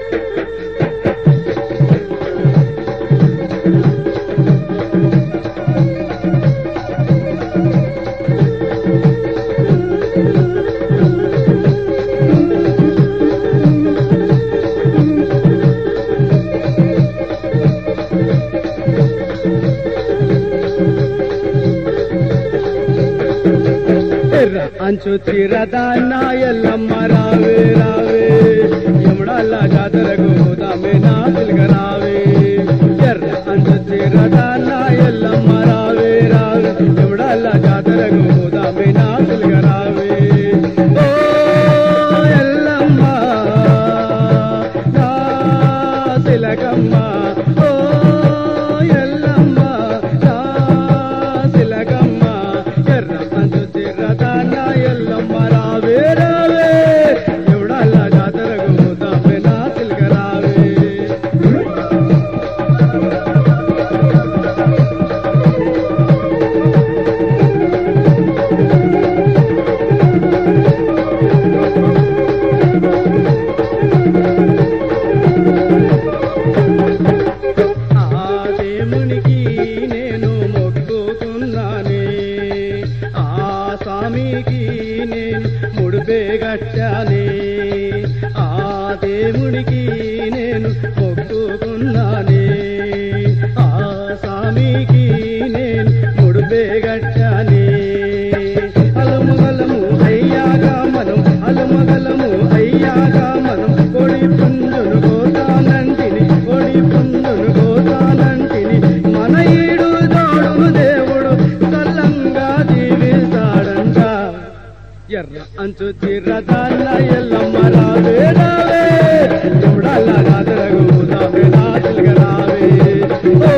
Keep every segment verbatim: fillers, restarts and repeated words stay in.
అంచు చిరదాన్న ఎల్లమ్మ రావే రావే యముడాల జాతరకు దామే నా తిలక రావే ఎర్ర అంచు చిరదాన్న ఎల్లమ్మ రావే రావే యముడాల జాతరకు దామే నా తిలక రావే ఓ ఎల్లమ్మ నా తిలకమ్మ ఓ ఎల్లమ్మ నా తిలకమ్మ ఎర్ర అంచు చిరదాన్న ఎల్లమ్మ రావే రావే యముడాల జాతరకు దామే నా తిలక రావే ఆ దేవునికి నేను మొక్కుకున్నానే ఆ స్వామికి నేను ముడిపే గట్టానే ఆ దేవునికి నేను మొక్కుకున్నానే ఆ స్వామికి నేను ముడిపే గట్టానే అలుమగలము అయ్యాగా మనం అలుమగలము అయ్యాగా మనం కొడి పుంజును గోతానంటిని కొడి పుంజును గోతానంటిని మన ఈడు తోడు దేవుడు సల్లంగా జీవిస్తాడంట ఎర్ర అంచు చిరదాన్న ఎల్లమ్మ రావే రావే యముడాల జాతరకు దామే నా తిలక రావే ఓ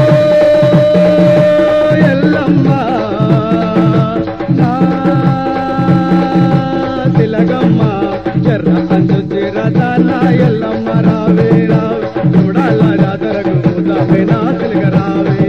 ఎల్లమ్మ నా తిలకమ్మ ఎర్ర అంచు చిరదాన్న ఎల్లమ్మ రావే రావే యముడాల జాతరకు దామే నా తిలక రావే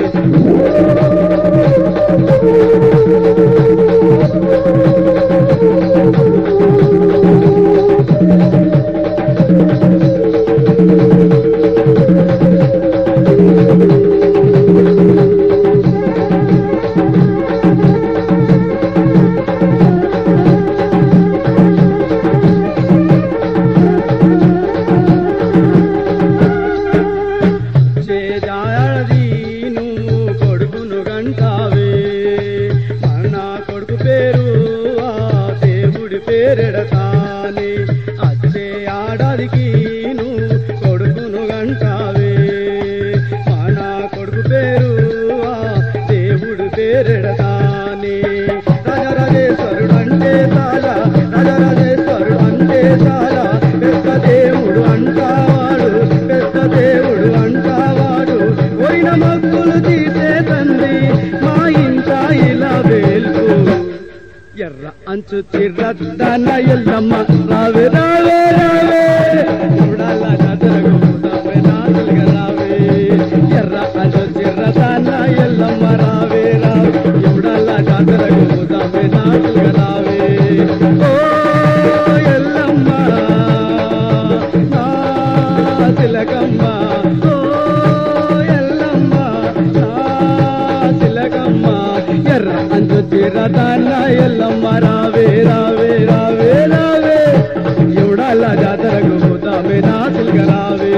చేజాడి నువ్వు కొడుకును గంటావే మన కొడుకు పేరు ఆ దేవుడి పేరెడతానే అచ్చే ఆడాదికి నువ్వు కొడుకును గంటావే మన కొడుకు పేరు ఆ దేవుడి పేరెడతానే రాజరాజేశ్వరుడు అంటే చాలా రాజరాజేశ్వరుడు అంటే చాలా పెద్ద దేవుడు అంటావాడు పెద్ద దేవుడు అంటావాడు పోయిన మక్కులు తీసే తండ్రి మా ఇంట ఇలా వేల్పు ఎర్ర అంచు చిరదాన్న ఎల్లమ్మ రావే రావే రావే యముడాల జాతరకు దామే నా తిలక రావే ఎర్ర అంచు చిరదాన్న ఎల్లమ్మ రావే రావే యముడాల జాతరకు దామే నా తిలక రావే ఓ ఎల్లమ్మ నా తిలకమ్మ ఓ ఎల్లమ్మ నా తిలకమ్మ ఎర్ర అంచు చిరదాన్న ఎల్లమ్మ రావే రావే రావే రావే యముడాల జాతరకు దామే నా తిలక రావే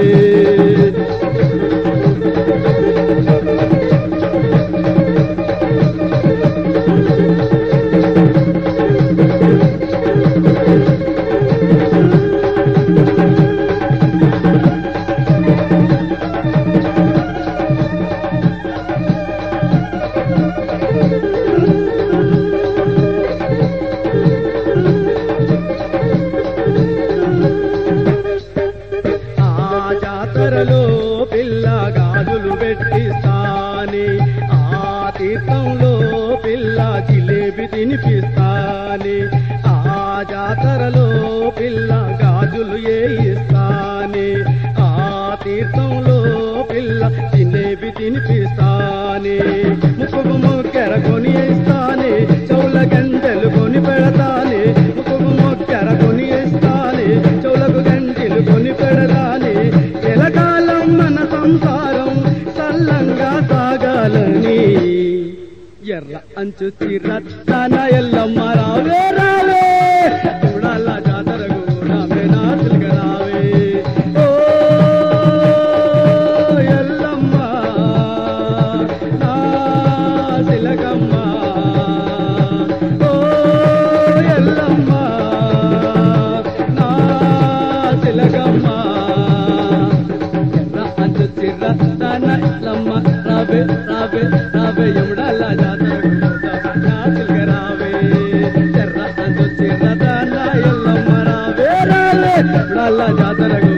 ఆ జాతరలో పిల్ల గాజులు పెట్టిస్తానే ఆ తీర్థంలో పిల్ల జిలేబి తినిపిస్తానే ఆ జాతరలో పిల్ల గాజులు ఏయిస్తానే ఆ తీర్థంలో పిల్ల జిలేబి తినిపిస్తానే ముక్కుకు మొక్కెర కొని ఇస్తానే చెవుల గంటెలు కొని పెడతానే ముక్కుకు మొక్కెర కొని ఇస్తానే చెవులకు గంటెలు కొని పెడతా అంచుచి రత్తాన ఎల్లమ్మ రావే రావే చూడాల జాతరకు రావే నా చిలక రావే ఓ ఎల్లమ్మ నా చిలకమ్మ ఓ ఎల్లమ్మ నా చిలకమ్మ అంచుచి రత్తాన ఎల్లమ్మ రావే రావే రావే ఎముడాల జాతరకు నా చిలక రావే చెర్ర అంచుచి రత్తాన ఎల్లమ్మ రావే రావే ఎముడాల జాతరకు